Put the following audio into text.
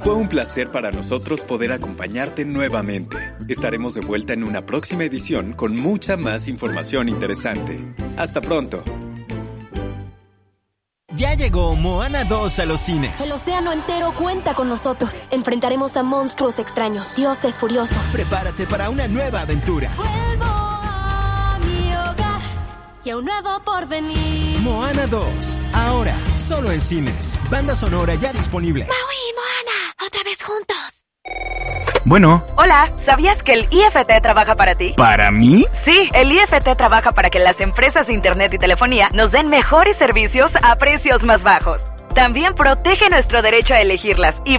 Fue un placer para nosotros poder acompañarte nuevamente. Estaremos de vuelta en una próxima edición con mucha más información interesante. Hasta pronto. Ya llegó Moana 2 a los cines. El océano entero cuenta con nosotros. Enfrentaremos a monstruos extraños, dioses furiosos. Prepárate para una nueva aventura. Vuelvo a mi hogar y a un nuevo porvenir. Moana 2, ahora, solo en cines. Banda sonora ya disponible. Maui y Moana, otra vez juntos. Bueno. Hola, ¿sabías que el IFT trabaja para ti? ¿Para mí? Sí, el IFT trabaja para que las empresas de internet y telefonía nos den mejores servicios a precios más bajos. También protege nuestro derecho a elegirlas y